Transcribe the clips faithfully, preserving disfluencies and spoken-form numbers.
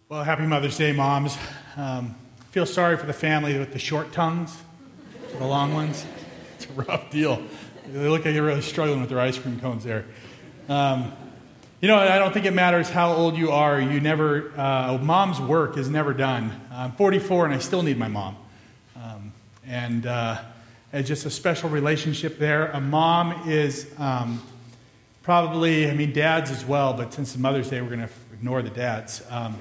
Well, happy Mother's Day, moms. Um, feel sorry for the family with the short tongues, the long ones. It's a rough deal. They look like they're really struggling with their ice cream cones there. Um, you know, I don't think it matters how old you are. You never, uh, mom's work is never done. I'm forty-four and I still need my mom. Um, and uh, it's just a special relationship there. A mom is um, probably, I mean, dads as well, but since it's Mother's Day, we're going to ignore the dads. Um,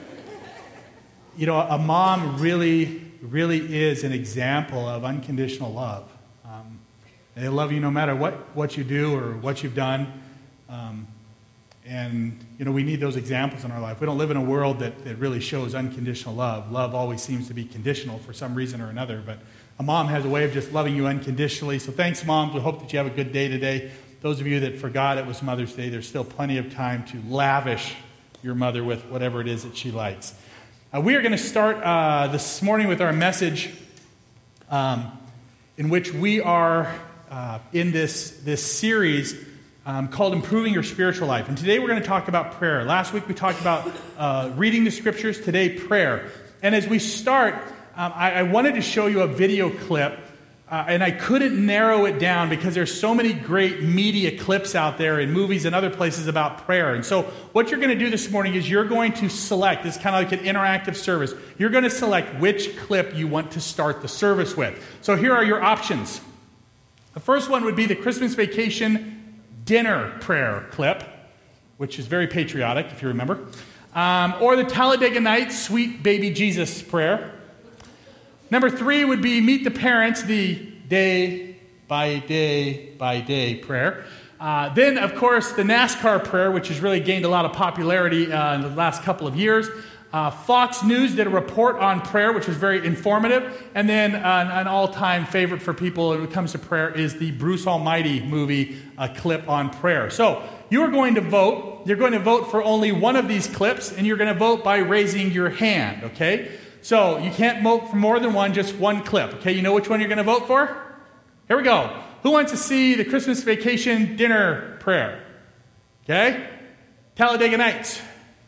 You know, a mom really, really is an example of unconditional love. Um, they love you no matter what, what you do or what you've done. Um, and, you know, we need those examples in our life. We don't live in a world that, that really shows unconditional love. Love always seems to be conditional for some reason or another. But a mom has a way of just loving you unconditionally. So thanks, moms. We hope that you have a good day today. Those of you that forgot it was Mother's Day, there's still plenty of time to lavish your mother with whatever it is that she likes. Uh, we are going to start uh, this morning with our message um, in which we are uh, in this, this series um, called Improving Your Spiritual Life. And today we're going to talk about prayer. Last week we talked about uh, reading the scriptures, today prayer. And as we start, um, I, I wanted to show you a video clip, uh, and I couldn't narrow it down because there's so many great media clips out there in movies and other places about prayer. And so what you're going to do this morning is you're going to select, it's kind of like an interactive service, you're going to select which clip you want to start the service with. So here are your options. The first one would be the Christmas Vacation dinner prayer clip, which is very patriotic, if you remember. Um, or the Talladega Nights Sweet Baby Jesus prayer. Number three would be Meet the Parents, the day by day by day prayer. Uh, then, of course, the NASCAR prayer, which has really gained a lot of popularity uh, in the last couple of years. Uh, Fox News did a report on prayer, which was very informative. And then uh, an, an all-time favorite for people when it comes to prayer is the Bruce Almighty movie uh, clip on prayer. So you are going to vote. You're going to vote for only one of these clips, and you're going to vote by raising your hand, okay? So you can't vote for more than one, just one clip. Okay, you know which one you're going to vote for? Here we go. Who wants to see the Christmas Vacation dinner prayer? Okay. Talladega Nights.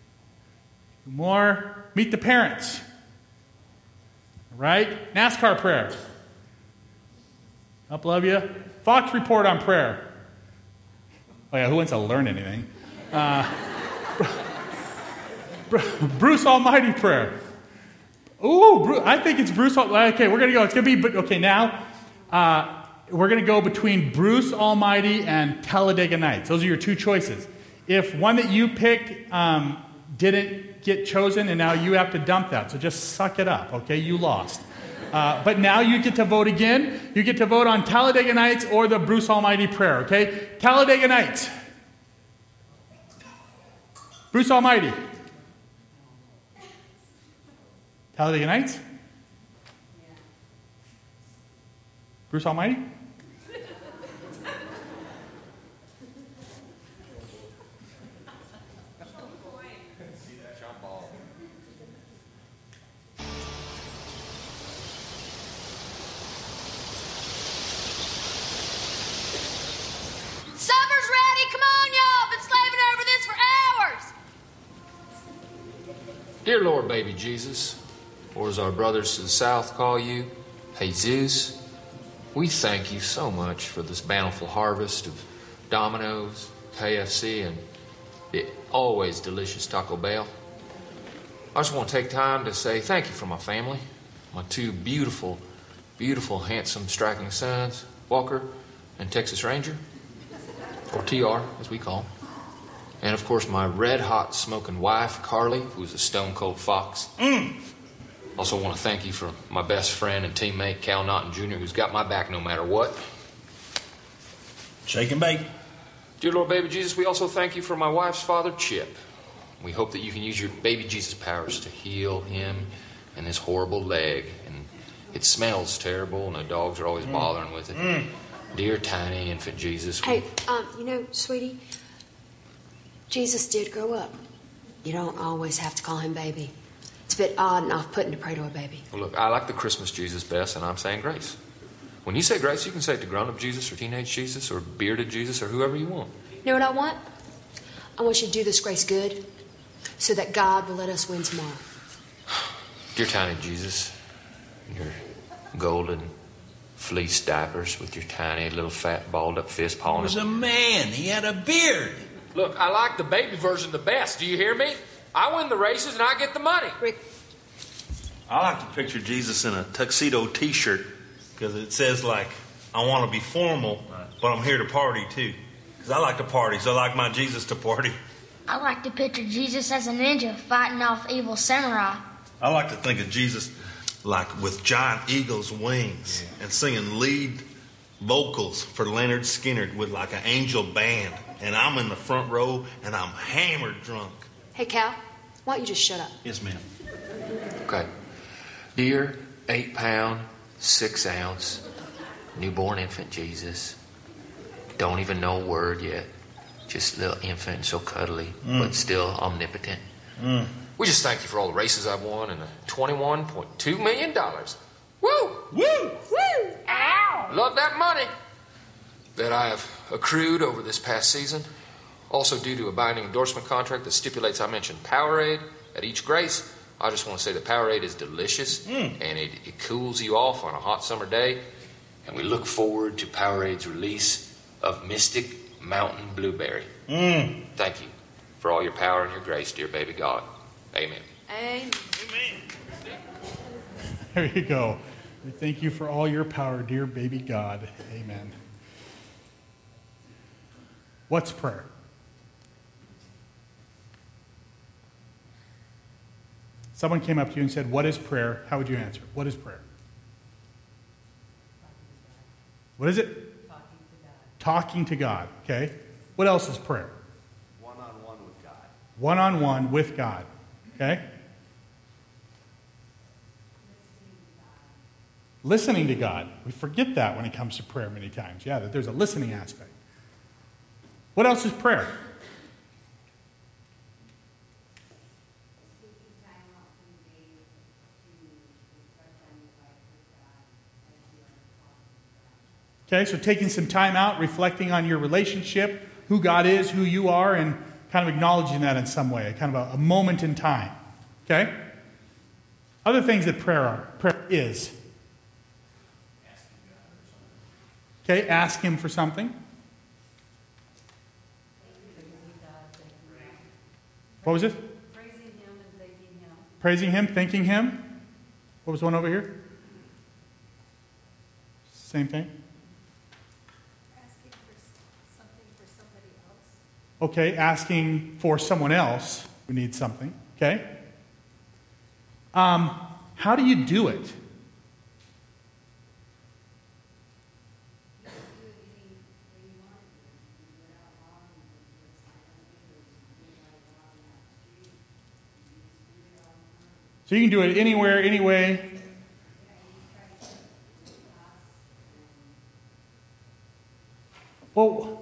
More. Meet the Parents. Right? NASCAR prayer. Couple of you. Fox report on prayer. Oh yeah, who wants to learn anything? Uh, Bruce Almighty prayer. Ooh, I think it's Bruce. Okay, we're going to go. It's going to be, okay, now uh, we're going to go between Bruce Almighty and Talladega Nights. Those are your two choices. If one that you picked um, didn't get chosen, and now you have to dump that. So just suck it up, okay? You lost. Uh, but now you get to vote again. You get to vote on Talladega Nights or the Bruce Almighty prayer, okay? Talladega Nights. Bruce Almighty. Talladega Nights? Bruce Almighty? Supper's ready. Come on, y'all. Been slaving over this for hours. Dear Lord, baby Jesus, or as our brothers to the south call you, Jesus, we thank you so much for this bountiful harvest of Domino's, K F C, and the always delicious Taco Bell. I just want to take time to say thank you for my family, my two beautiful, beautiful, handsome, striking sons, Walker and Texas Ranger, or T R, as we call him. And, of course, my red-hot smoking wife, Carly, who's a stone-cold fox. Mm. Also want to thank you for my best friend and teammate, Cal Naughton Junior, who's got my back no matter what. Shake and bake. Dear Lord, baby Jesus, we also thank you for my wife's father, Chip. We hope that you can use your baby Jesus powers to heal him and his horrible leg. And it smells terrible, and the dogs are always mm. bothering with it. Mm. Dear tiny infant Jesus. Hey, um, you know, sweetie, Jesus did grow up. You don't always have to call him baby. It's a bit odd and off-putting to pray to a baby. Well, look, I like the Christmas Jesus best, and I'm saying grace. When you say grace, you can say it to grown-up Jesus or teenage Jesus or bearded Jesus or whoever you want. You know what I want? I want you to do this grace good. so that God will let us win tomorrow. Dear tiny Jesus, your golden fleece diapers with your tiny little fat balled up fist He pawing was his... a man. He had a beard. Look, I like the baby version the best. Do you hear me? I win the races and I get the money. Rick, I like to picture Jesus in a tuxedo T-shirt because it says, like, I want to be formal, but I'm here to party, too. Because I like to party, so I like my Jesus to party. I like to picture Jesus as a ninja fighting off evil samurai. I like to think of Jesus, like, with giant eagle's wings yeah. and singing lead vocals for Leonard Skinner with, like, an angel band. And I'm in the front row, and I'm hammered drunk. hey, Cal, why don't you just shut up? Yes, ma'am. Okay. Dear eight pound, six ounce, newborn infant Jesus. Don't even know a word yet. Just a little infant, so cuddly, mm. but still omnipotent. Mm. We just thank you for all the races I've won and the twenty-one point two million dollars. Woo! Woo! Woo! Ow! Love that money that I have accrued over this past season. Also due to a binding endorsement contract that stipulates I mention Powerade at each grace. I just want to say that Powerade is delicious mm. and it, it cools you off on a hot summer day. And we look forward to Powerade's release of Mystic Mountain Blueberry. Mm. Thank you for all your power and your grace, dear baby God. Amen. Amen. Amen. There you go. We thank you for all your power, dear baby God. Amen. What's prayer? Someone came up to you and said, what is prayer? How would you answer? What is prayer? What is it? Talking to God. Okay. What else is prayer? One-on-one with God. One-on-one with God. Okay. Listening to God. We forget that when it comes to prayer many times. Yeah, that there's a listening aspect. What else is prayer? Okay, so taking some time out, reflecting on your relationship, who God is, who you are, and kind of acknowledging that in some way, kind of a, a moment in time. Okay? Other things that prayer are. Prayer is. Okay, ask Him for something. What was it? Praising Him and thanking Him. Praising Him, thanking Him. What was one over here? Same thing. Asking for something for somebody else. Okay, asking for someone else who needs something. Okay. Um, how do you do it? So you can do it anywhere, anyway. Well,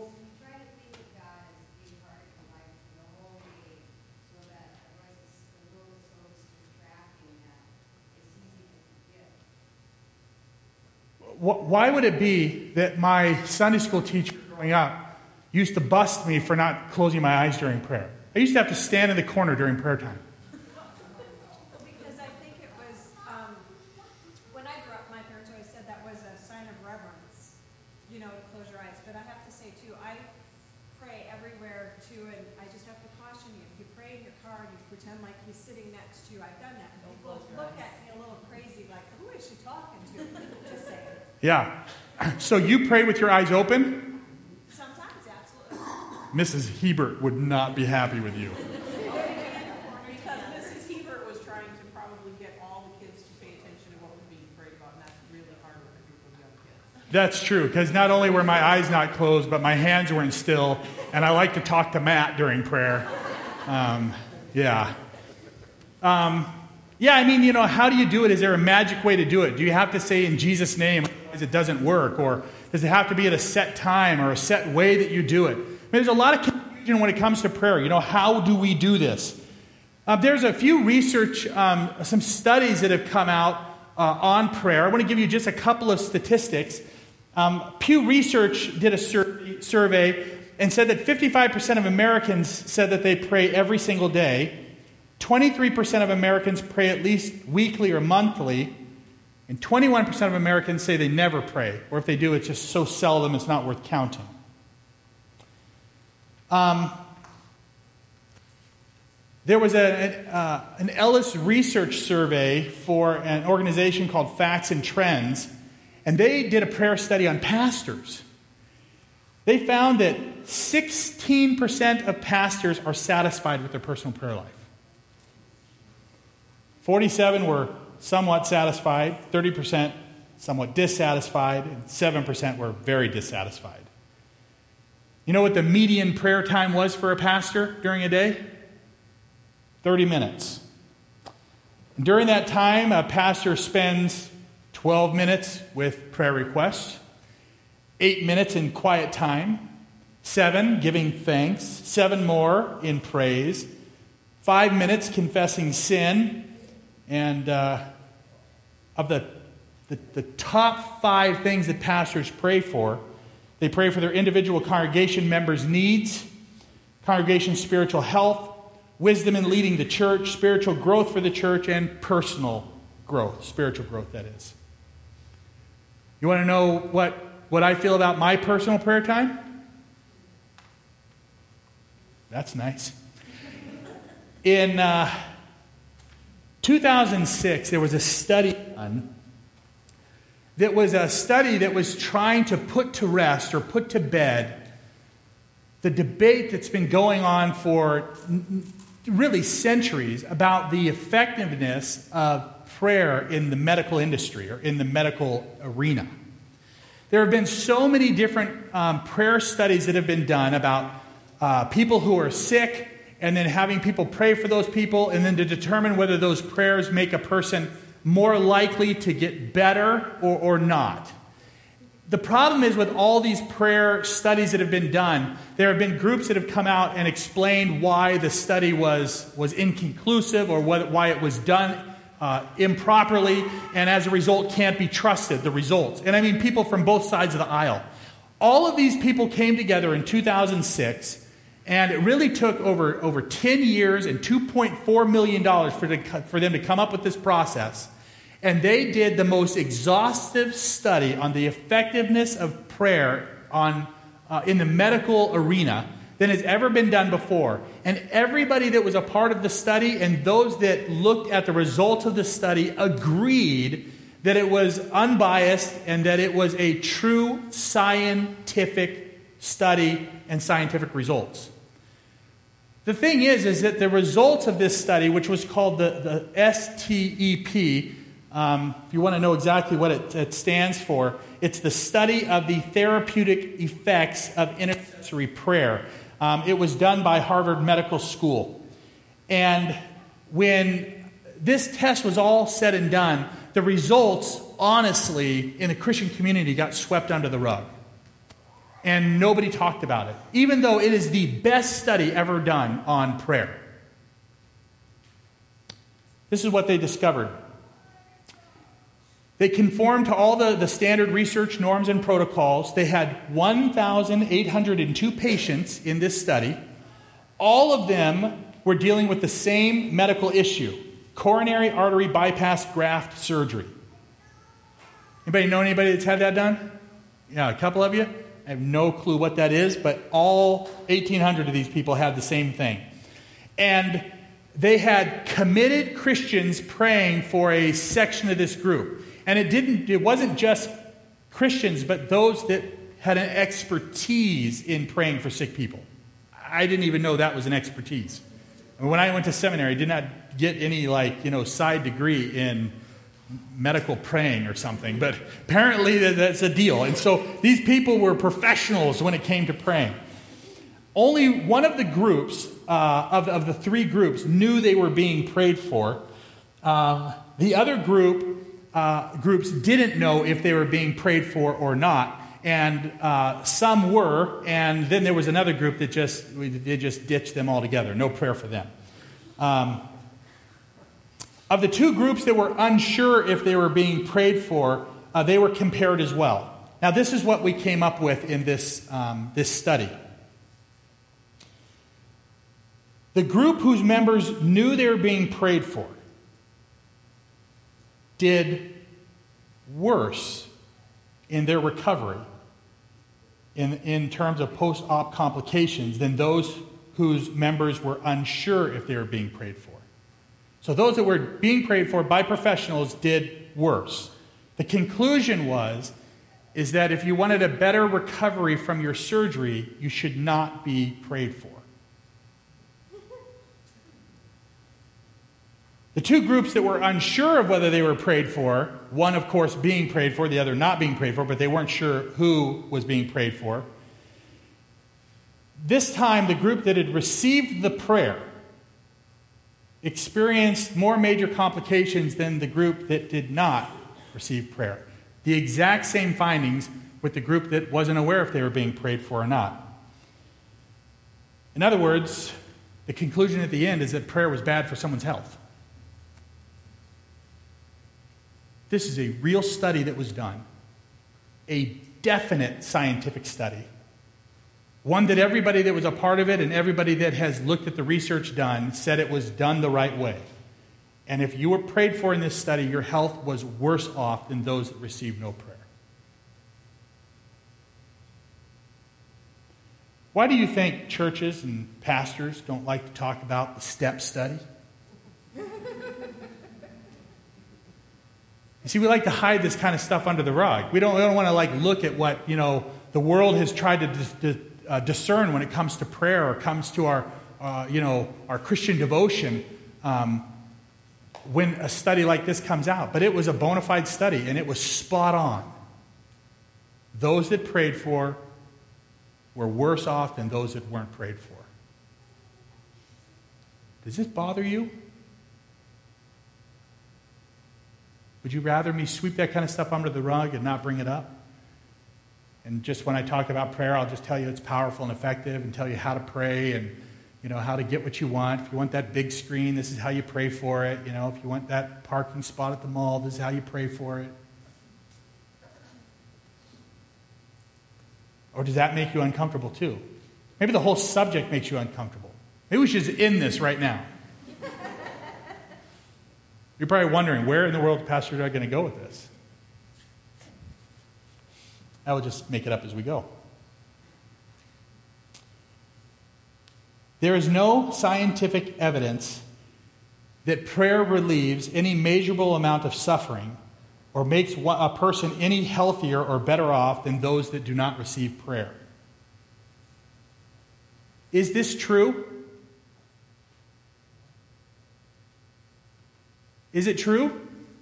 why would it be that my Sunday school teacher growing up used to bust me for not closing my eyes during prayer? I used to have to stand in the corner during prayer time. Because I think it was, um, when I grew up, my parents always said that was a sign of reverence, you know, to close your eyes. But I have to say, too, I pray everywhere, too, and I just have to caution you. If you pray in your car and you pretend like He's sitting next to you, I've done that. People look at me a little crazy, like, who is she talking to? Just saying. Yeah. So you pray with your eyes open? Sometimes, absolutely. Missus Hebert would not be happy with you. Because Missus Hebert was trying to probably get all the kids to pay attention to what was being prayed about, and that's really hard with a group of young kids. That's true, because not only were my eyes not closed, but my hands weren't still, and I like to talk to Matt during prayer. Um, yeah. Um, yeah, I mean, you know, how do you do it? Is there a magic way to do it? Do you have to say in Jesus' name, otherwise it doesn't work? Or does it have to be at a set time or a set way that you do it? I mean, there's a lot of confusion when it comes to prayer. You know, how do we do this? Uh, there's a few research, um, some studies that have come out uh, on prayer. I want to give you just a couple of statistics. Um, Pew Research did a sur- survey and said that fifty-five percent of Americans said that they pray every single day. twenty-three percent of Americans pray at least weekly or monthly, and twenty-one percent of Americans say they never pray, or if they do, it's just so seldom it's not worth counting. Um, there was a, an, uh, an Ellis Research survey for an organization called Facts and Trends, and they did a prayer study on pastors. They found that sixteen percent of pastors are satisfied with their personal prayer life. forty-seven were somewhat satisfied, thirty percent somewhat dissatisfied, and seven percent were very dissatisfied. You know what the median prayer time was for a pastor during a day? thirty minutes. And during that time, a pastor spends twelve minutes with prayer requests, eight minutes in quiet time, seven giving thanks, seven more in praise, five minutes confessing sin, and uh, of the, the, the top five things that pastors pray for, they pray for their individual congregation members' needs, congregation spiritual health, wisdom in leading the church, spiritual growth for the church, and personal growth, spiritual growth, that is. You want to know what, what I feel about my personal prayer time? That's nice. In uh, two thousand six, there was a study done that was a study that was trying to put to rest or put to bed the debate that's been going on for really centuries about the effectiveness of prayer in the medical industry or in the medical arena. There have been so many different um, prayer studies that have been done about uh, people who are sick, and then having people pray for those people, and then to determine whether those prayers make a person more likely to get better or, or not. The problem is with all these prayer studies that have been done, there have been groups that have come out and explained why the study was, was inconclusive or what, why it was done uh, improperly, and as a result can't be trusted, the results. And I mean people from both sides of the aisle. All of these people came together in two thousand six, and it really took over, over ten years and two point four million dollars for, the, for them to come up with this process. And they did the most exhaustive study on the effectiveness of prayer on, uh, in the medical arena than has ever been done before. And everybody that was a part of the study and those that looked at the results of the study agreed that it was unbiased and that it was a true scientific study and scientific results. The thing is, is that the results of this study, which was called the, the S T E P, um, if you want to know exactly what it, it stands for, it's the study of the therapeutic effects of intercessory prayer. Um, it was done by Harvard Medical School. And when this test was all said and done, the results, honestly, in the Christian community got swept under the rug. And nobody talked about it, even though it is the best study ever done on prayer. This is what they discovered. They conformed to all the, the standard research norms and protocols. They had one thousand eight hundred two patients in this study. All of them were dealing with the same medical issue, coronary artery bypass graft surgery. Anybody know anybody that's had that done? Yeah, a couple of you. I have no clue what that is, but all eighteen hundred of these people had the same thing. And they had committed Christians praying for a section of this group. And it didn't it wasn't just Christians, but those that had an expertise in praying for sick people. I didn't even know that was an expertise. When I went to seminary, I did not get any like, you know, side degree in medical praying or something, but apparently that's a deal. And so these people were professionals when it came to praying. Only one of the groups, uh, of, of the three groups, knew they were being prayed for. Um, the other group, uh, groups didn't know if they were being prayed for or not, and uh, some were, and then there was another group that just, they just ditched them altogether. No prayer for them. Um, Of the two groups that were unsure if they were being prayed for, uh, they were compared as well. Now, this is what we came up with in this, um, this study. The group whose members knew they were being prayed for did worse in their recovery in, in terms of post-op complications than those whose members were unsure if they were being prayed for. So those that were being prayed for by professionals did worse. The conclusion was is that if you wanted a better recovery from your surgery, you should not be prayed for. The two groups that were unsure of whether they were prayed for, one, of course, being prayed for, the other not being prayed for, but they weren't sure who was being prayed for. This time, the group that had received the prayer experienced more major complications than the group that did not receive prayer. The exact same findings with the group that wasn't aware if they were being prayed for or not. In other words, the conclusion at the end is that prayer was bad for someone's health. This is a real study that was done, a definite scientific study, one that everybody that was a part of it and everybody that has looked at the research done said it was done the right way. And if you were prayed for in this study, your health was worse off than those that received no prayer. Why do you think churches and pastors don't like to talk about the STEP study? You see, we like to hide this kind of stuff under the rug. We don't, we don't want to like look at what, you know, the world has tried to dis- dis- uh, discern when it comes to prayer or comes to our, uh, you know, our Christian devotion um, when a study like this comes out. But it was a bona fide study, and it was spot on. Those that prayed for were worse off than those that weren't prayed for. Does this bother you? Would you rather me sweep that kind of stuff under the rug and not bring it up? And just when I talk about prayer, I'll just tell you it's powerful and effective and tell you how to pray and, you know, how to get what you want. If you want that big screen, this is how you pray for it. You know, if you want that parking spot at the mall, this is how you pray for it. Or does that make you uncomfortable too? Maybe the whole subject makes you uncomfortable. Maybe we should just end this right now. You're probably wondering, where in the world is Pastor Doug going to go with this? I will just make it up as we go. There is no scientific evidence that prayer relieves any measurable amount of suffering or makes a person any healthier or better off than those that do not receive prayer. Is this true? Is it true?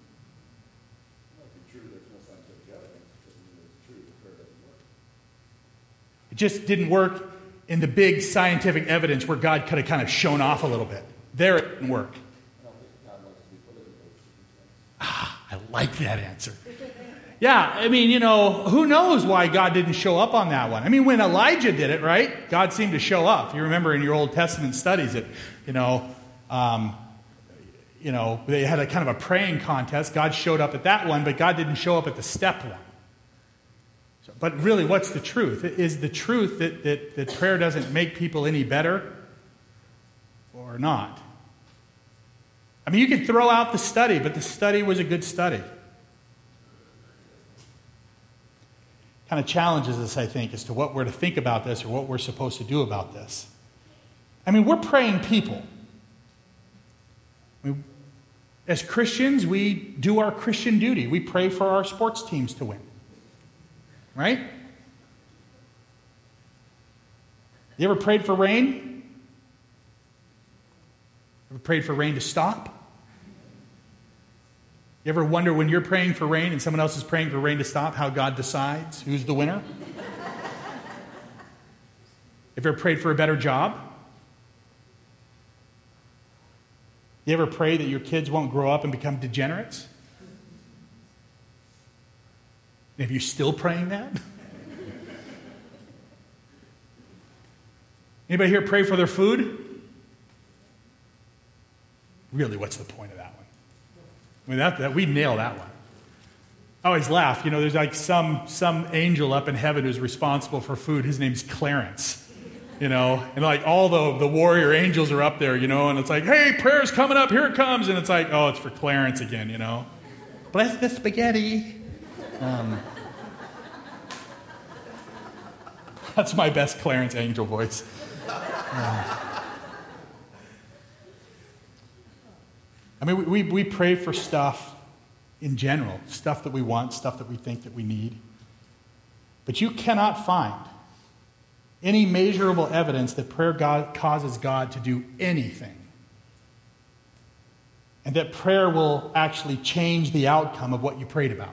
It just didn't work in the big scientific evidence where God could have kind of shown off a little bit. There it didn't work. Ah, I like that answer. Yeah, I mean, you know, who knows why God didn't show up on that one? I mean, when Elijah did it, right? God seemed to show up. You remember in your Old Testament studies that, you know, um, you know, they had a kind of a praying contest. God showed up at that one, but God didn't show up at the step one. So, but really, what's the truth? Is the truth that, that, that prayer doesn't make people any better or not? I mean, you can throw out the study, but the study was a good study. Kind of challenges us, I think, as to what we're to think about this or what we're supposed to do about this. I mean, we're praying people. I mean, as Christians, we do our Christian duty. We pray for our sports teams to win. Right? You ever prayed for rain? Ever prayed for rain to stop? You ever wonder when you're praying for rain and someone else is praying for rain to stop, how God decides who's the winner? Have you ever prayed for a better job? You ever pray that your kids won't grow up and become degenerates? Have you still praying that? Anybody here pray for their food? Really, what's the point of that one? I mean, that, that we nail that one. I always laugh. You know, there's like some some angel up in heaven who's responsible for food. His name's Clarence. you know, and like all the, the warrior angels are up there, you know, and it's like, hey, prayer's coming up, here it comes. And it's like, oh, it's for Clarence again, you know. Bless the spaghetti. Um, that's my best Clarence Angel voice. Uh, I mean, we, we, we pray for stuff in general, stuff that we want, stuff that we think that we need. But you cannot find any measurable evidence that prayer God causes God to do anything. And that prayer will actually change the outcome of what you prayed about.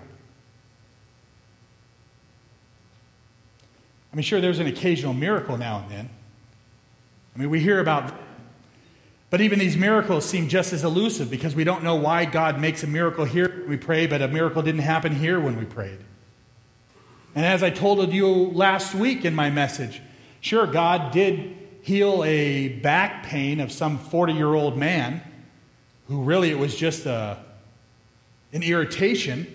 I mean, sure, there's an occasional miracle now and then. I mean, we hear about, but even these miracles seem just as elusive because we don't know why God makes a miracle here when we pray, but a miracle didn't happen here when we prayed. And as I told you last week in my message, sure, God did heal a back pain of some forty-year-old man who really it was just a, an irritation.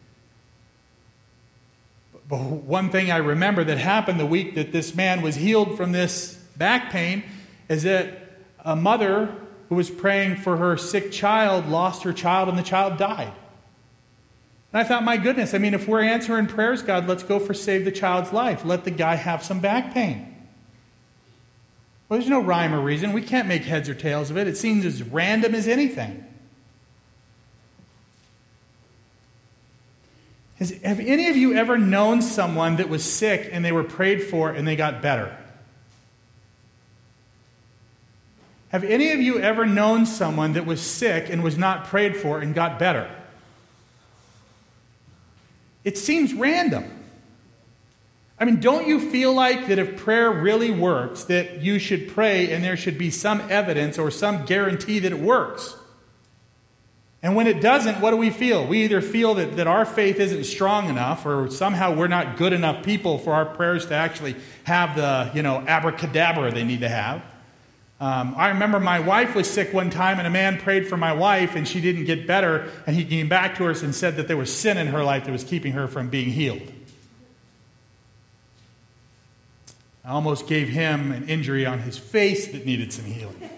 But one thing I remember that happened the week that this man was healed from this back pain is that a mother who was praying for her sick child lost her child and the child died. And I thought, my goodness, I mean, if we're answering prayers, God, let's go for save the child's life. Let the guy have some back pain. Well, there's no rhyme or reason. We can't make heads or tails of it. It seems as random as anything. Has, have any of you ever known someone that was sick and they were prayed for and they got better? Have any of you ever known someone that was sick and was not prayed for and got better? It seems random. I mean, don't you feel like that if prayer really works, that you should pray and there should be some evidence or some guarantee that it works? And when it doesn't, what do we feel? We either feel that, that our faith isn't strong enough or somehow we're not good enough people for our prayers to actually have the, you know, abracadabra they need to have. Um, I remember my wife was sick one time and a man prayed for my wife and she didn't get better, and he came back to us and said that there was sin in her life that was keeping her from being healed. I almost gave him an injury on his face that needed some healing.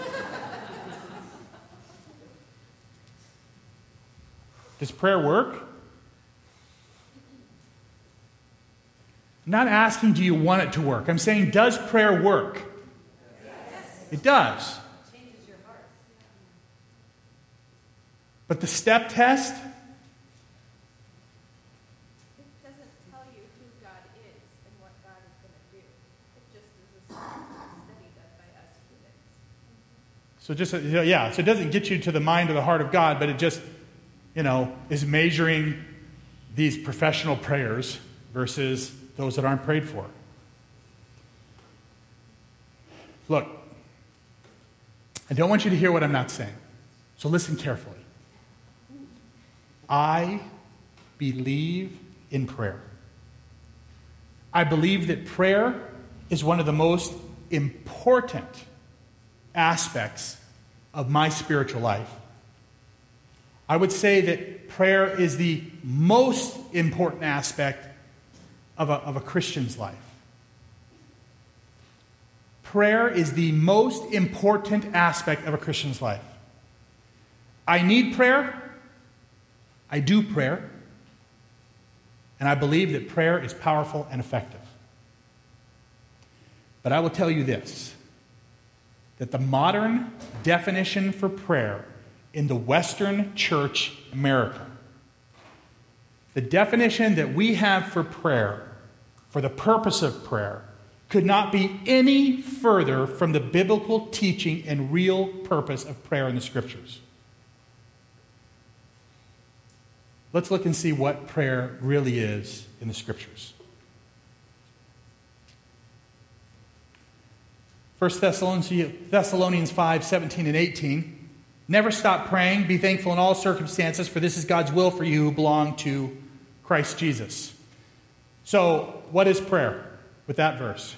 Does prayer work? I'm not asking do you want it to work. I'm saying, does prayer work? It does. It changes your heart. But the step test? It doesn't tell you who God is and what God is going to do. It just is a study done by us humans. So just, yeah, so it doesn't get you to the mind or the heart of God, but it just, you know, is measuring these professional prayers versus those that aren't prayed for. Look, I don't want you to hear what I'm not saying. So listen carefully. I believe in prayer. I believe that prayer is one of the most important aspects of my spiritual life. I would say that prayer is the most important aspect of a, of a Christian's life. Prayer is the most important aspect of a Christian's life. I need prayer. I do prayer. And I believe that prayer is powerful and effective. But I will tell you this, that the modern definition for prayer in the Western Church America, the definition that we have for prayer, for the purpose of prayer, could not be any further from the biblical teaching and real purpose of prayer in the Scriptures. Let's look and see what prayer really is in the Scriptures. First Thessalonians five, seventeen and eighteen. Never stop praying. Be thankful in all circumstances, for this is God's will for you who belong to Christ Jesus. So, what is prayer with that verse?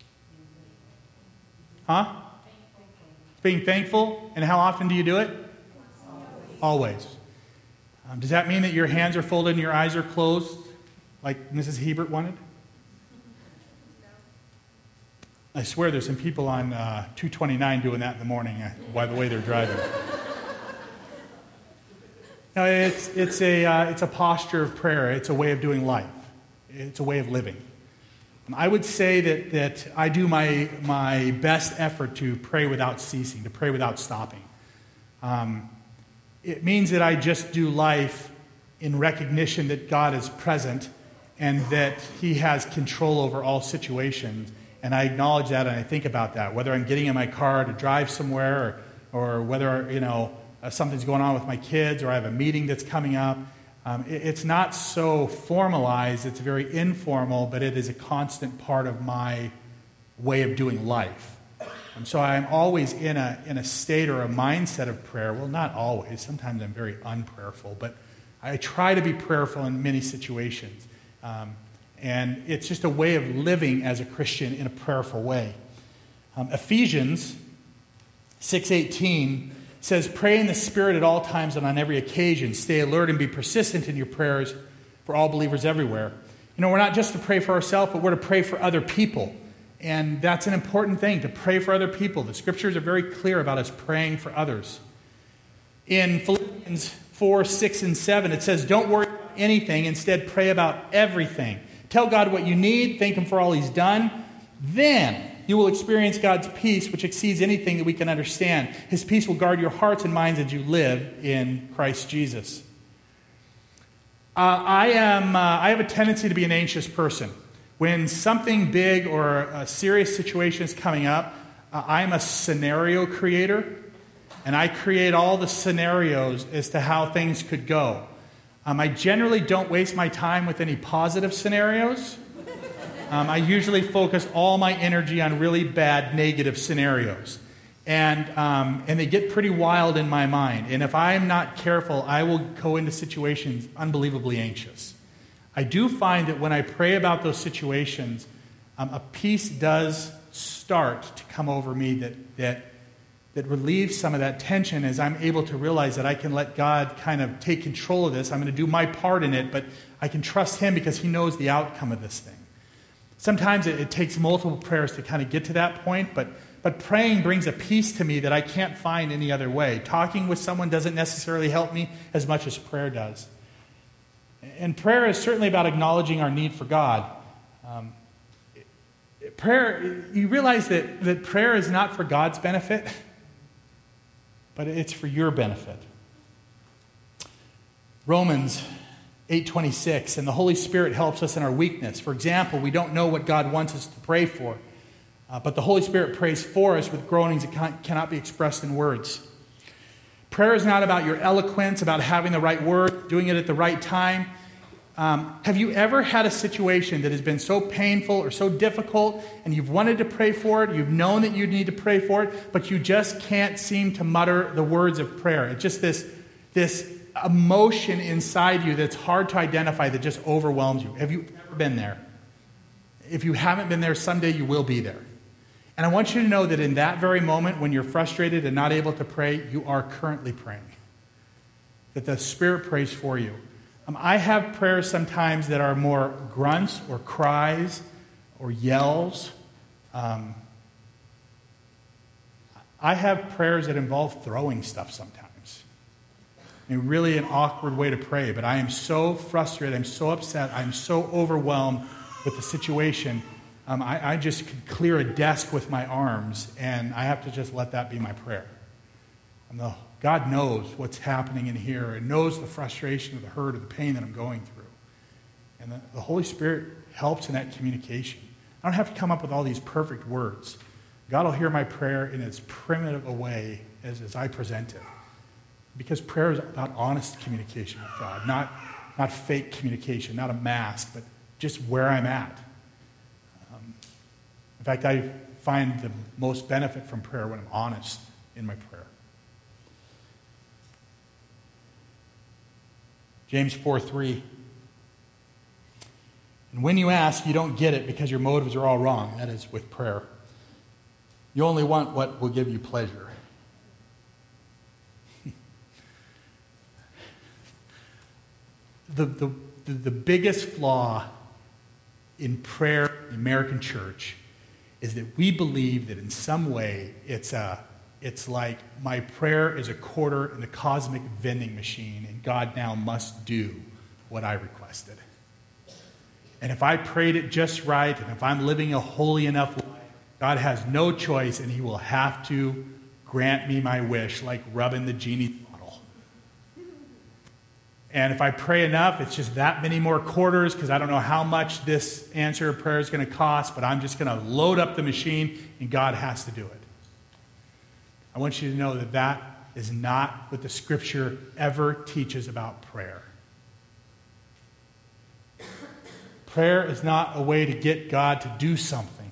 Huh? Being thankful. And how often do you do it? Always. Um, does that mean that your hands are folded and your eyes are closed, like Missus Hebert wanted? I swear there's some people on uh, two twenty-nine doing that in the morning, uh, by the way they're driving. No, it's, it's, a, uh, it's a posture of prayer. It's a way of doing life. It's a way of living. And I would say that, that I do my, my best effort to pray without ceasing, to pray without stopping. Um, it means that I just do life in recognition that God is present and that He has control over all situations. And I acknowledge that and I think about that, whether I'm getting in my car to drive somewhere or, or whether, you know, uh, something's going on with my kids or I have a meeting that's coming up. Um, it, it's not so formalized. It's very informal, but it is a constant part of my way of doing life. And so I'm always in a, in a state or a mindset of prayer. Well, not always. Sometimes I'm very unprayerful, but I try to be prayerful in many situations. Um, And it's just a way of living as a Christian in a prayerful way. Um, Ephesians six eighteen says, "Pray in the Spirit at all times and on every occasion. Stay alert and be persistent in your prayers for all believers everywhere." You know, we're not just to pray for ourselves, but we're to pray for other people. And that's an important thing, to pray for other people. The Scriptures are very clear about us praying for others. In Philippians four, six, and seven, it says, "Don't worry about anything. Instead, pray about everything. Tell God what you need, thank Him for all He's done. Then you will experience God's peace, which exceeds anything that we can understand. His peace will guard your hearts and minds as you live in Christ Jesus." Uh, I am. Uh, I have a tendency to be an anxious person. When something big or a serious situation is coming up, uh, I'm a scenario creator, and I create all the scenarios as to how things could go. Um, I generally don't waste my time with any positive scenarios. Um, I usually focus all my energy on really bad negative scenarios. And, um, and they get pretty wild in my mind. And if I'm not careful, I will go into situations unbelievably anxious. I do find that when I pray about those situations, um, a peace does start to come over me that, that that relieves some of that tension as I'm able to realize that I can let God kind of take control of this. I'm going to do my part in it, but I can trust Him because He knows the outcome of this thing. Sometimes it, it takes multiple prayers to kind of get to that point, but, but praying brings a peace to me that I can't find any other way. Talking with someone doesn't necessarily help me as much as prayer does. And prayer is certainly about acknowledging our need for God. Um, prayer, you realize that, that prayer is not for God's benefit, but it's for your benefit. Romans eight twenty-six, "And the Holy Spirit helps us in our weakness. For example, we don't know what God wants us to pray for, uh, but the Holy Spirit prays for us with groanings that cannot be expressed in words." Prayer is not about your eloquence, about having the right word, doing it at the right time. Um, have you ever had a situation that has been so painful or so difficult and you've wanted to pray for it, you've known that you need to pray for it, but you just can't seem to mutter the words of prayer? It's just this, this emotion inside you that's hard to identify that just overwhelms you. Have you ever been there? If you haven't been there, someday you will be there. And I want you to know that in that very moment when you're frustrated and not able to pray, you are currently praying. That the Spirit prays for you. Um, I have prayers sometimes that are more grunts or cries or yells. Um, I have prayers that involve throwing stuff sometimes. I mean, really an awkward way to pray, but I am so frustrated, I'm so upset, I'm so overwhelmed with the situation. Um, I, I just could clear a desk with my arms, and I have to just let that be my prayer. And the God knows what's happening in here and knows the frustration or the hurt or the pain that I'm going through. And the, the Holy Spirit helps in that communication. I don't have to come up with all these perfect words. God will hear my prayer in as primitive a way as, as I present it. Because prayer is about honest communication with God, not, not fake communication, not a mask, but just where I'm at. Um, in fact, I find the most benefit from prayer when I'm honest in my prayer. James four three. "And when you ask, you don't get it because your motives are all wrong." That is with prayer. "You only want what will give you pleasure." the, the, the, the biggest flaw in prayer in the American church is that we believe that in some way it's a, it's like my prayer is a quarter in the cosmic vending machine, and God now must do what I requested. And if I prayed it just right, and if I'm living a holy enough life, God has no choice, and he will have to grant me my wish, like rubbing the genie's bottle. And if I pray enough, it's just that many more quarters, because I don't know how much this answer of prayer is going to cost, but I'm just going to load up the machine, and God has to do it. I want you to know that that is not what the Scripture ever teaches about prayer. Prayer is not a way to get God to do something.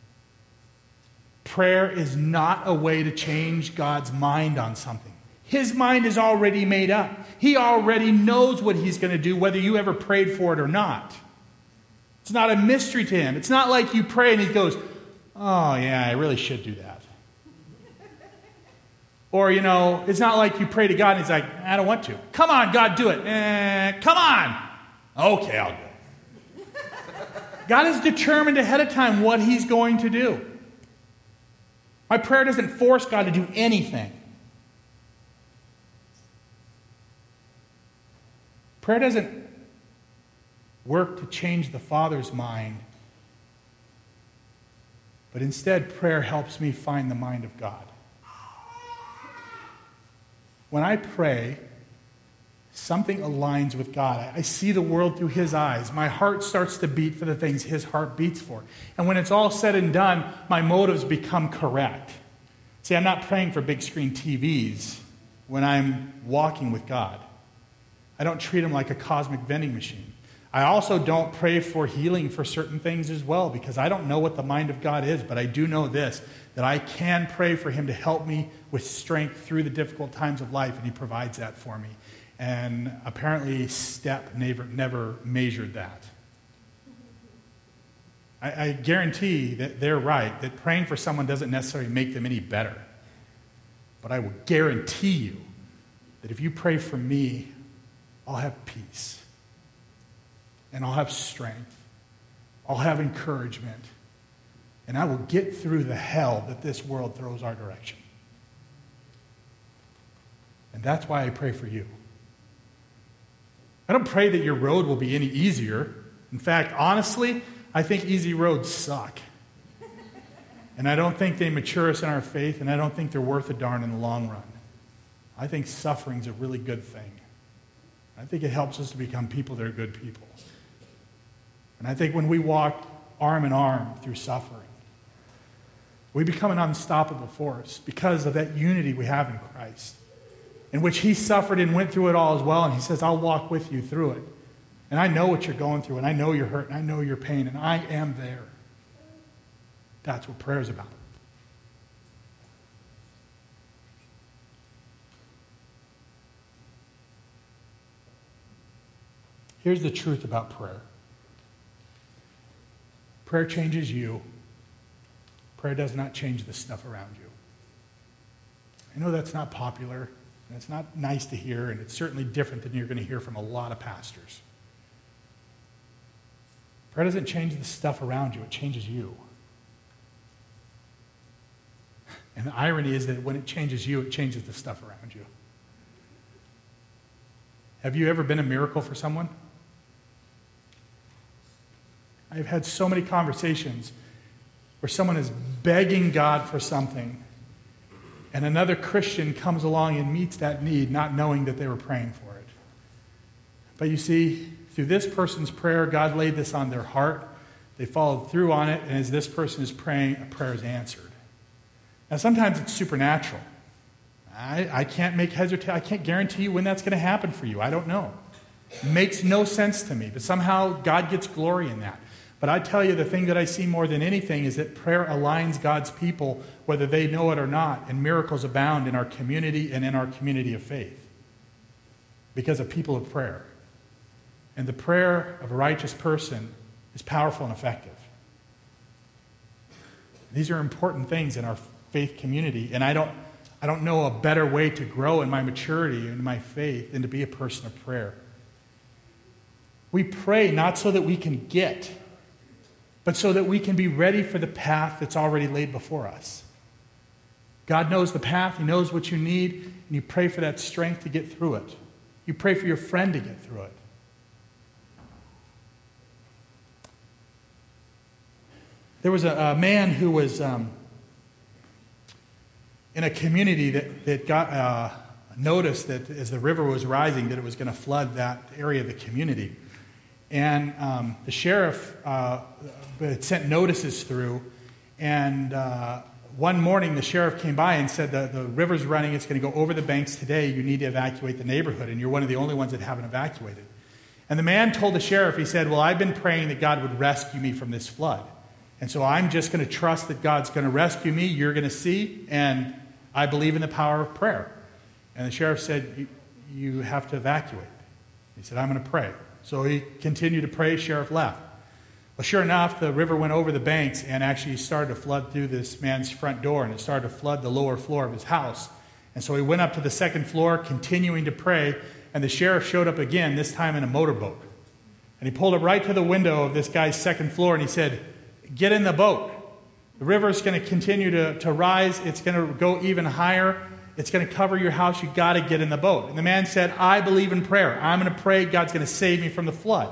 Prayer is not a way to change God's mind on something. His mind is already made up. He already knows what he's going to do, whether you ever prayed for it or not. It's not a mystery to him. It's not like you pray and he goes, oh, yeah, I really should do that. Or, you know, it's not like you pray to God and he's like, I don't want to. Come on, God, do it. Eh, come on. Okay, I'll do it. God has determined ahead of time what he's going to do. My prayer doesn't force God to do anything. Prayer doesn't work to change the Father's mind, but instead prayer helps me find the mind of God. When I pray, something aligns with God. I see the world through his eyes. My heart starts to beat for the things his heart beats for. And when it's all said and done, my motives become correct. See, I'm not praying for big screen T Vs when I'm walking with God. I don't treat him like a cosmic vending machine. I also don't pray for healing for certain things as well, because I don't know what the mind of God is, but I do know this, that I can pray for him to help me with strength through the difficult times of life, and he provides that for me. And apparently STEP never, never measured that. I, I guarantee that they're right, that praying for someone doesn't necessarily make them any better. But I will guarantee you that if you pray for me, I'll have peace. And I'll have strength. I'll have encouragement. And I will get through the hell that this world throws our direction. And that's why I pray for you. I don't pray that your road will be any easier. In fact, honestly, I think easy roads suck. And I don't think they mature us in our faith, and I don't think they're worth a darn in the long run. I think suffering's a really good thing. I think it helps us to become people that are good people. And I think when we walk arm in arm through suffering, we become an unstoppable force because of that unity we have in Christ, in which he suffered and went through it all as well, and he says, I'll walk with you through it. And I know what you're going through, and I know your hurt, and I know your pain, and I am there. That's what prayer is about. Here's the truth about prayer. Prayer changes you. Prayer does not change the stuff around you. I know that's not popular, and it's not nice to hear, and it's certainly different than you're going to hear from a lot of pastors. Prayer doesn't change the stuff around you, it changes you. And the irony is that when it changes you, it changes the stuff around you. Have you ever been a miracle for someone? I've had so many conversations where someone is begging God for something, and another Christian comes along and meets that need, not knowing that they were praying for it. But you see, through this person's prayer, God laid this on their heart. They followed through on it, and as this person is praying, a prayer is answered. Now, sometimes it's supernatural. I, I can't make heads or tails. I can't guarantee you when that's going to happen for you. I don't know. It makes no sense to me, but somehow God gets glory in that. But I tell you, the thing that I see more than anything is that prayer aligns God's people, whether they know it or not, and miracles abound in our community and in our community of faith because of people of prayer. And the prayer of a righteous person is powerful and effective. These are important things in our faith community, and I don't, I don't know a better way to grow in my maturity and my faith than to be a person of prayer. We pray not so that we can get. but so that we can be ready for the path that's already laid before us. God knows the path. He knows what you need, and you pray for that strength to get through it. You pray for your friend to get through it. There was a, a man who was um, in a community that, that got uh, noticed that as the river was rising, that it was going to flood that area of the community. And um, the sheriff uh, had sent notices through, and uh, one morning the sheriff came by and said, the, the river's running, it's going to go over the banks today, you need to evacuate the neighborhood, and you're one of the only ones that haven't evacuated. And the man told the sheriff, he said, well, I've been praying that God would rescue me from this flood. And so I'm just going to trust that God's going to rescue me, you're going to see, and I believe in the power of prayer. And the sheriff said, you, you have to evacuate. He said, I'm going to pray. So he continued to pray, sheriff left. Well, sure enough, the river went over the banks and actually started to flood through this man's front door, and it started to flood the lower floor of his house. And so he went up to the second floor, continuing to pray, and the sheriff showed up again, this time in a motorboat. And he pulled it right to the window of this guy's second floor, and he said, get in the boat. The river is going to continue to, to rise. It's going to go even higher. It's going to cover your house. You've got to get in the boat. And the man said, I believe in prayer. I'm going to pray. God's going to save me from the flood.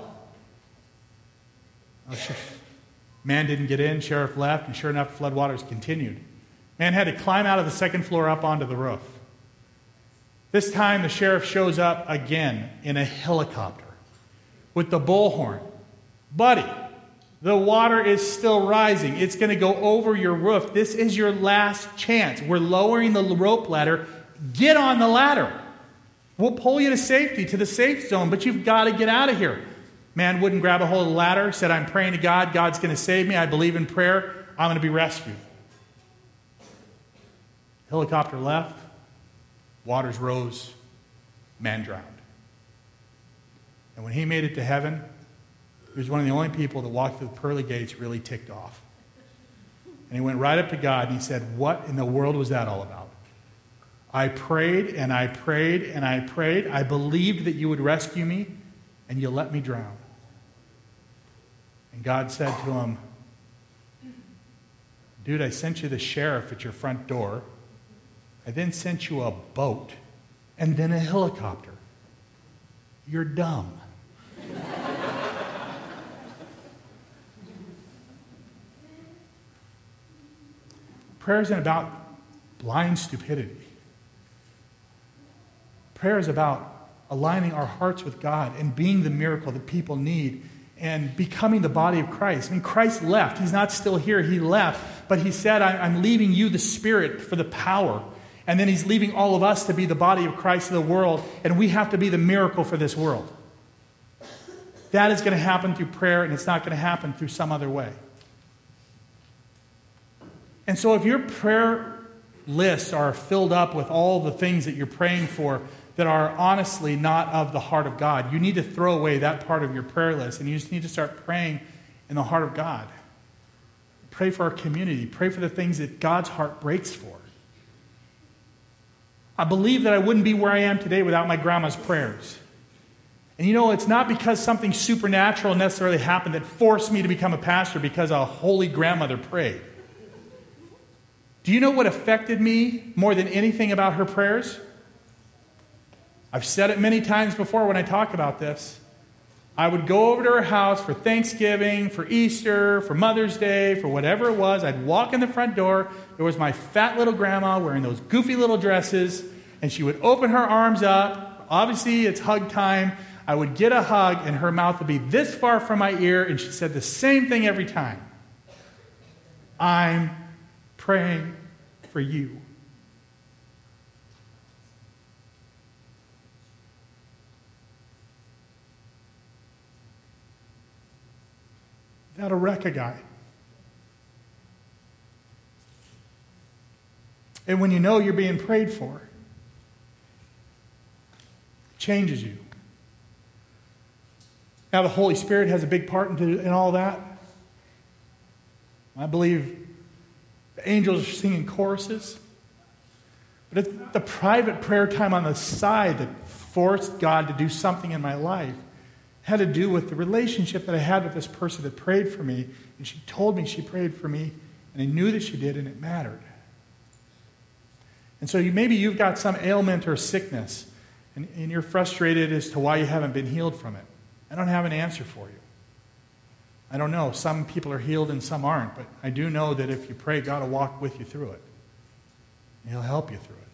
Oh, sure. Man didn't get in. Sheriff left. And sure enough, the flood waters continued. Man had to climb out of the second floor up onto the roof. This time, the sheriff shows up again in a helicopter with the bullhorn. Buddy, the water is still rising. It's going to go over your roof. This is your last chance. We're lowering the rope ladder. Get on the ladder. We'll pull you to safety, to the safe zone, but you've got to get out of here. Man wouldn't grab a hold of the ladder, said, I'm praying to God. God's going to save me. I believe in prayer. I'm going to be rescued. Helicopter left. Waters rose. Man drowned. And when he made it to heaven, he was one of the only people that walked through the pearly gates really ticked off. And he went right up to God and he said, what in the world was that all about? I prayed and I prayed and I prayed. I believed that you would rescue me and you let me drown. And God said to him, dude, I sent you the sheriff at your front door. I then sent you a boat and then a helicopter. You're dumb. Prayer isn't about blind stupidity. Prayer is about aligning our hearts with God and being the miracle that people need and becoming the body of Christ. I mean, Christ left. He's not still here. He left. But he said, I'm leaving you the Spirit for the power. And then he's leaving all of us to be the body of Christ in the world. And we have to be the miracle for this world. That is going to happen through prayer, and it's not going to happen through some other way. And so if your prayer lists are filled up with all the things that you're praying for that are honestly not of the heart of God, you need to throw away that part of your prayer list, and you just need to start praying in the heart of God. Pray for our community. Pray for the things that God's heart breaks for. I believe that I wouldn't be where I am today without my grandma's prayers. And you know, it's not because something supernatural necessarily happened that forced me to become a pastor because a holy grandmother prayed. Do you know what affected me more than anything about her prayers? I've said it many times before when I talk about this. I would go over to her house for Thanksgiving, for Easter, for Mother's Day, for whatever it was. I'd walk in the front door. There was my fat little grandma wearing those goofy little dresses, and she would open her arms up. Obviously, it's hug time. I would get a hug, and her mouth would be this far from my ear, and she said the same thing every time. I'm praying for you. That'll wreck a guy. And when you know you're being prayed for, it changes you. Now the Holy Spirit has a big part in, in all that. I believe the angels are singing choruses. But it's the private prayer time on the side that forced God to do something in my life. had to do with the relationship that I had with this person that prayed for me, and she told me she prayed for me, and I knew that she did, and it mattered. And so you, maybe you've got some ailment or sickness, and, and you're frustrated as to why you haven't been healed from it. I don't have an answer for you. I don't know. Some people are healed and some aren't, but I do know that if you pray, God will walk with you through it. And He'll help you through it.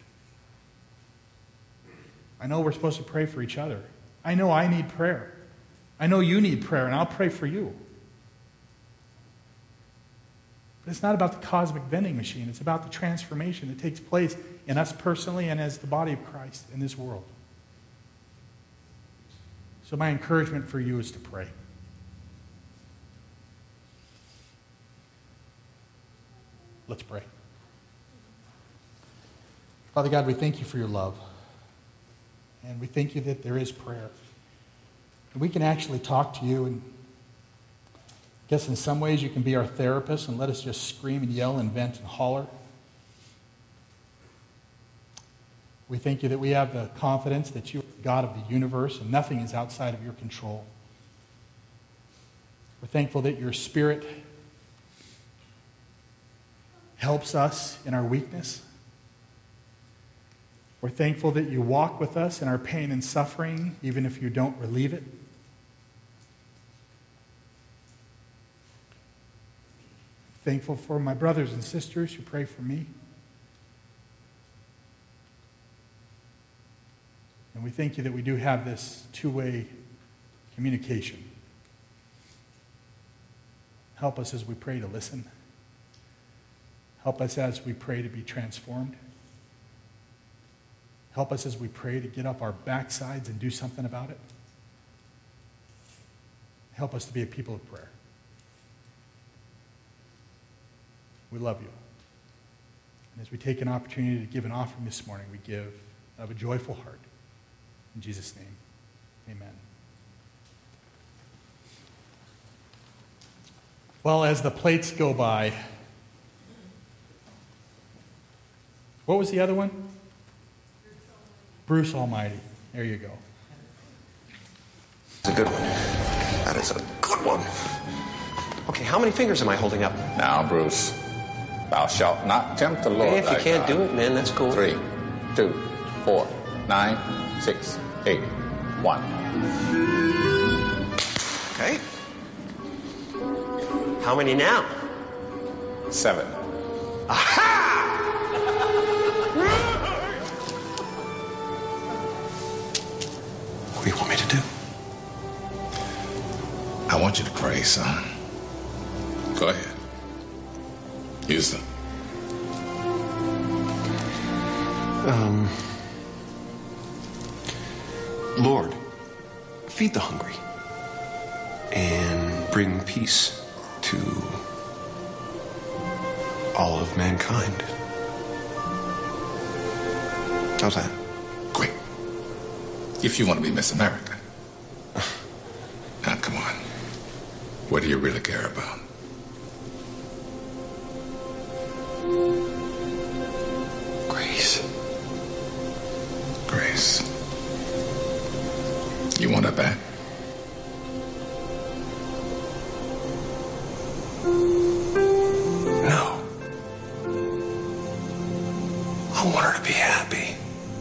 I know we're supposed to pray for each other. I know I need prayer. I know you need prayer, and I'll pray for you. But it's not about the cosmic vending machine. It's about the transformation that takes place in us personally and as the body of Christ in this world. So my encouragement for you is to pray. Let's pray. Father God, we thank you for your love. And we thank you that there is prayer. And we can actually talk to you, and I guess in some ways you can be our therapist and let us just scream and yell and vent and holler. We thank you that we have the confidence that you are the God of the universe and nothing is outside of your control. We're thankful that your Spirit helps us in our weakness. We're thankful that you walk with us in our pain and suffering, even if you don't relieve it. Thankful for my brothers and sisters who pray for me. And we thank you that we do have this two-way communication. Help us as we pray to listen. Help us as we pray to be transformed. Help us as we pray to get off our backsides and do something about it. Help us to be a people of prayer. We love you. And as we take an opportunity to give an offering this morning, we give out of a joyful heart. In Jesus' name, amen. Well, as the plates go by, what was the other one? Bruce Almighty. There you go. It's a good one. That is a good one. Okay, how many fingers am I holding up? Now, Bruce, thou shalt not tempt the Lord. Hey, if you can't God. do it, man, that's cool. Three, two, four, nine, six, eight, one. Okay. How many now? Seven. Aha! What do you want me to do? I want you to pray, son. Go ahead. Use them. Um, Lord, feed the hungry and bring peace to all of mankind. How's that? Great. If you want to be Miss America. Now, come on. What do you really care about? Grace. Grace. You want her back? No. I want her to be happy.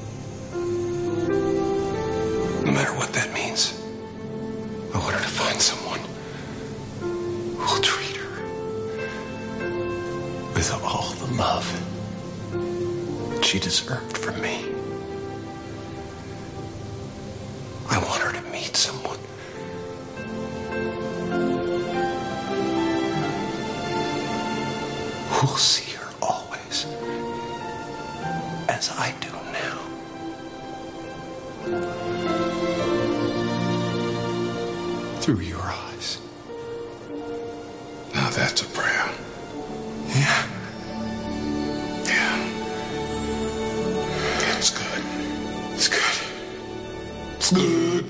No matter what that means. I want her to find someone who'll treat her with all the love she deserved from me. I want her to meet someone who'll see her always as I do now. Through your eyes. Now that's a prayer. Yeah. Yeah. It's good. It's good. It's good.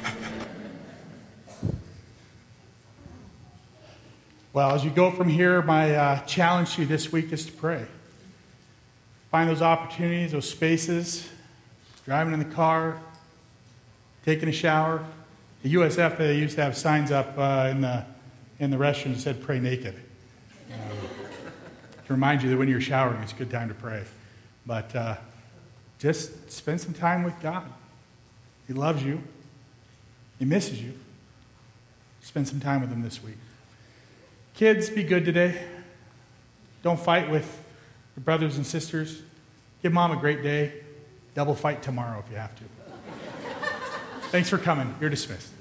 Well, as you go from here, my uh, challenge to you this week is to pray. Find those opportunities, those spaces, driving in the car, taking a shower, The U S F, they used to have signs up uh, in the in the restroom that said pray naked. Um, to remind you that when you're showering, it's a good time to pray. But uh, just spend some time with God. He loves you. He misses you. Spend some time with him this week. Kids, be good today. Don't fight with your brothers and sisters. Give mom a great day. Double fight tomorrow if you have to. Thanks for coming. You're dismissed.